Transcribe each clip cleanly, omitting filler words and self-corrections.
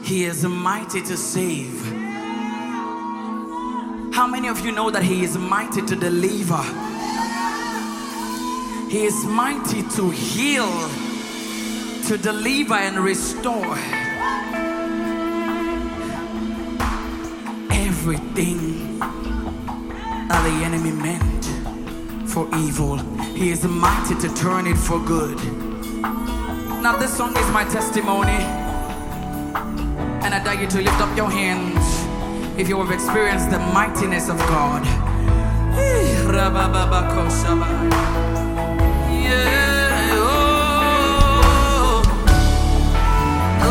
He is mighty to save. How many of you know that He is mighty to deliver? He is mighty to heal, to deliver and restore. Everything that the enemy meant for evil, He is mighty to turn it for good. Now this song is my testimony, and I dare you to lift up your hands if you have experienced the mightiness of God. Yeah, oh, oh.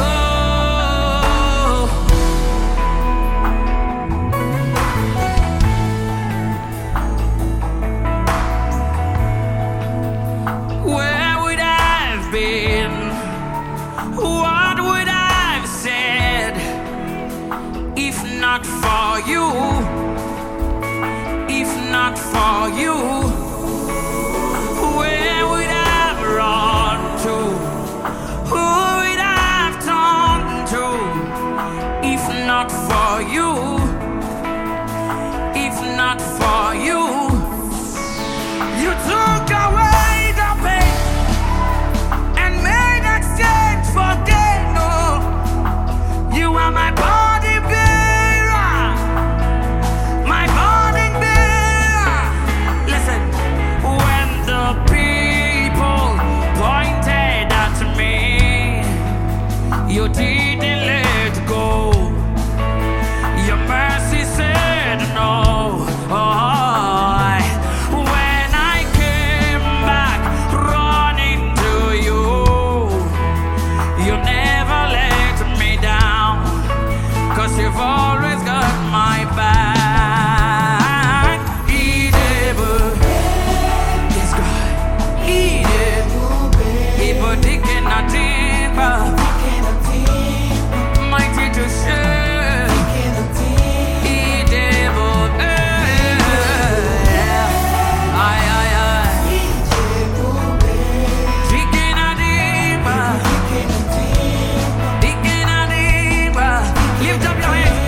Where would I have been? What would I have said if not for you? If not for you, where would I have run to? Who would I have turned to? If not for you, if not for you, you took away the pain and made exchange for gain. No, you are my body bearer, my body bearer. Listen, when the people pointed at me, you didn't let go. Your mercy said no. When I came back running to you, you never let me down, 'cause you've always got my back. Yes, God. Mighty to share. Lift up your hands.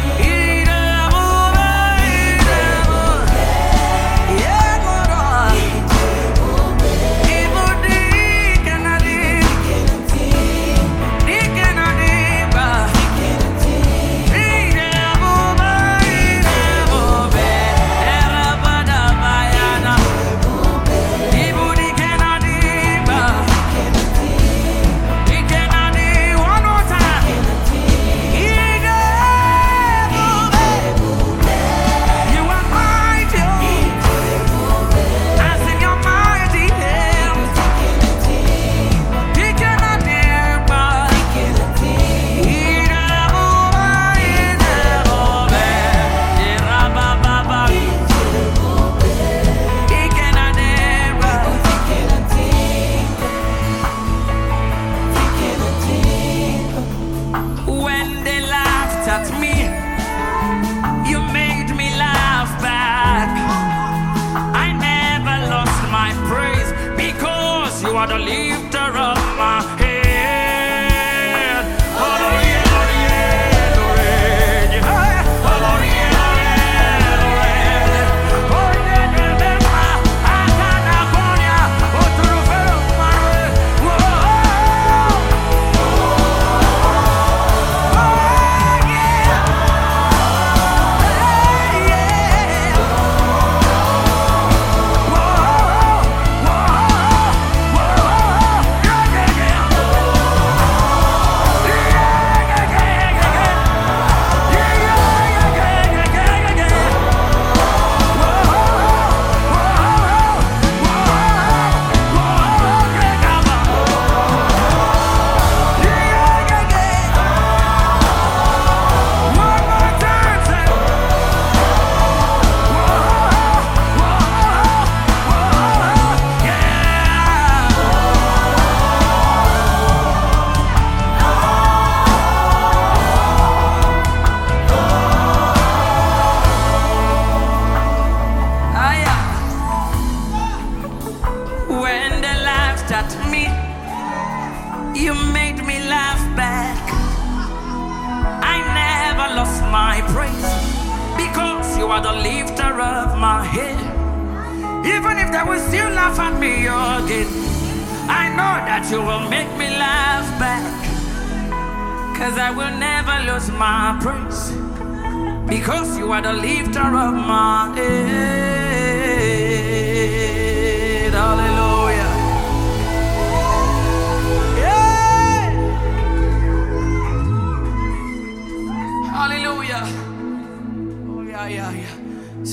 You are the lifter of my head. Oh, yeah, oh, yeah, oh, yeah. Oh, yeah, oh, yeah, oh, yeah. Oh, yeah, my praise. Because you are the lifter of my head. Even if they will still laugh at me again, I know that you will make me laugh back. Cause I will never lose my praise. Because you are the lifter of my head.